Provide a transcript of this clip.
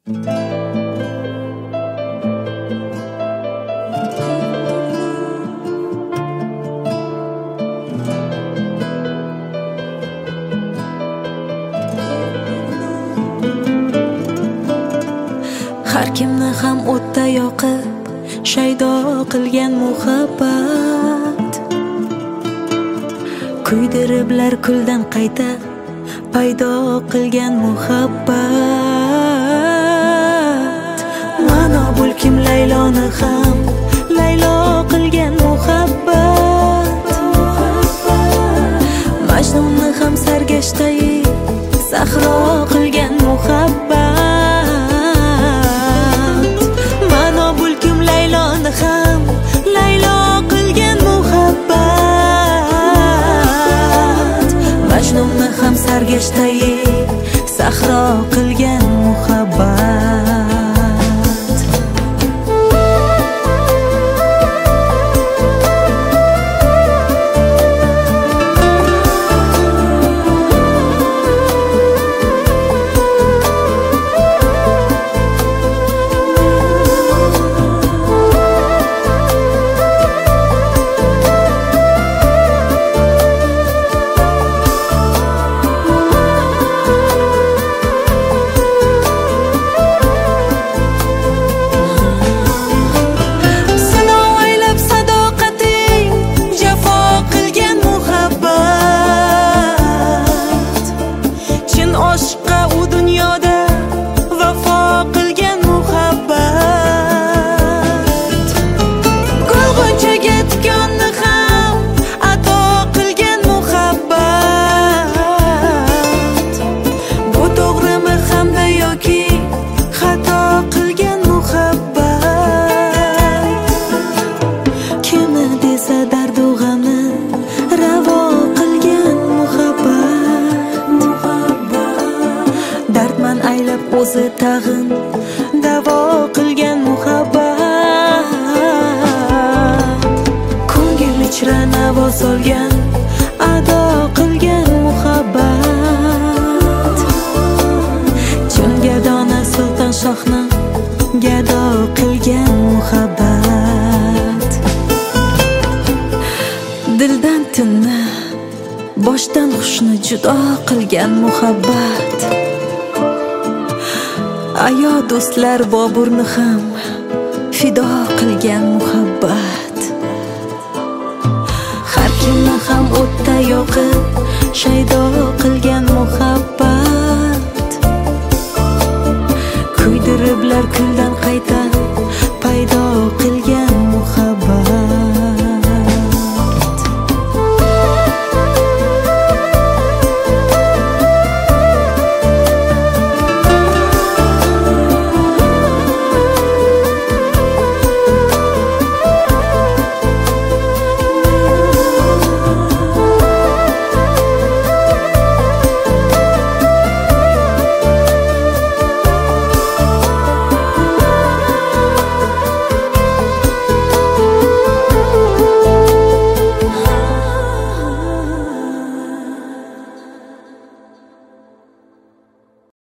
Har kimni ham o'tda yoqib shaydo qilgan muhabbat, kuydiriblar kuldan qayta paydo qilgan muhabbat. Ma'no bulkim Layloni ham Laylo qilgan muhabbat, Majnunni ham sargashtai sahro qilgan muhabbat. Ma'no bulkim Layloni ham Laylo qilgan muhabbat, Majnunni ham sargashtai sahro qilgan muhabbat. O'zi tag'in davo qilgan muhabbat, ko'ngil ichra navo solgan ado qilgan muhabbat. Chungadona sulton shohni gado qilgan muhabbat. Dildan tunni boshdan hushni judo qilgan muhabbat. Ayo do'stlar Boburni ham fido qilgan muhabbat. Har kimni ham o'tda yoqib shaydo qilgan muhabbat, kuydiriblar kuldan qayta